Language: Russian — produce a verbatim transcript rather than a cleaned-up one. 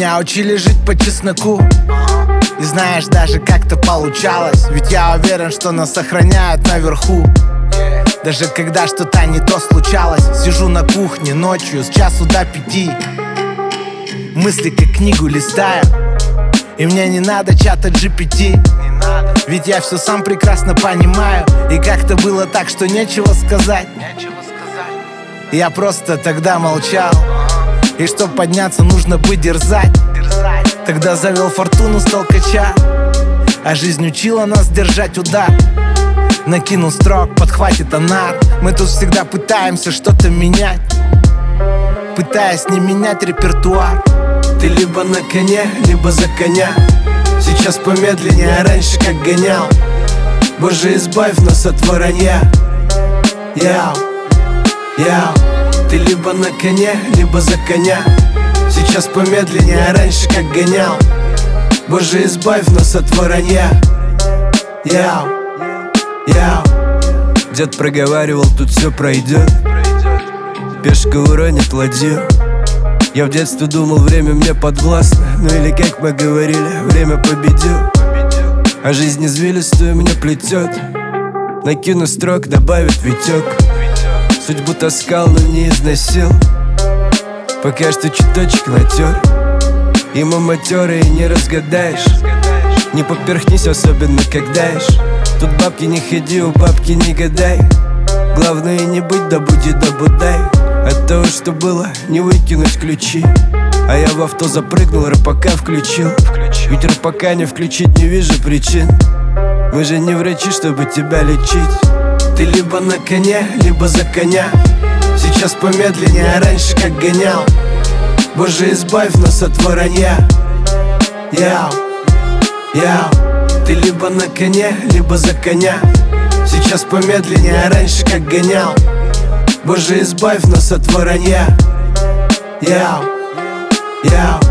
Меня учили жить по чесноку. И знаешь, даже как-то получалось. Ведь я уверен, что нас сохраняют наверху. Даже когда что-то не то случалось. Сижу на кухне ночью с часу до пяти. Мысли как книгу листаю. И мне не надо чата джи пи ти. Ведь я все сам прекрасно понимаю. И как-то было так, что нечего сказать. Я просто тогда молчал. И чтоб подняться, нужно быть дерзать. Тогда завел фортуну с толкача. А жизнь учила нас держать удар. Накинул строк, подхватит анар. Мы тут всегда пытаемся что-то менять, пытаясь не менять репертуар. Ты либо на коне, либо за коня. Сейчас помедленнее, а раньше как гонял. Боже, избавь нас от воронья. Яу, яу. Ты либо на коне, либо за коня. Сейчас помедленнее, а раньше как гонял. Боже, избавь нас от воронья. Яу, яу. Дед проговаривал, тут все пройдет. Пешка уронит ладью. Я в детстве думал, время мне подвластно. Ну или как мы говорили, время победил. А жизнь извилистую мне плетет. Накину строк, добавит Витек. Судьбу таскал, но не износил. Пока что чуточек натер. И мы матерые не разгадаешь. Не поперхнись, особенно когда ешь. Тут бабки не ходи, у бабки не гадай. Главное не быть, да буди, да будай. От того, что было, не выкинуть ключи. А я в авто запрыгнул, рэпака включил. Ведь рэпака не включить не вижу причин. Мы же не врачи, чтобы тебя лечить. Ты либо на коне, либо за коня. Сейчас помедленнее, а раньше как гонял. Боже, избавь нас от воронья. Яу, яу. Ты либо на коне, либо за коня. Сейчас помедленнее, а раньше как гонял. Боже, избавь нас от воронья. Яу, яу.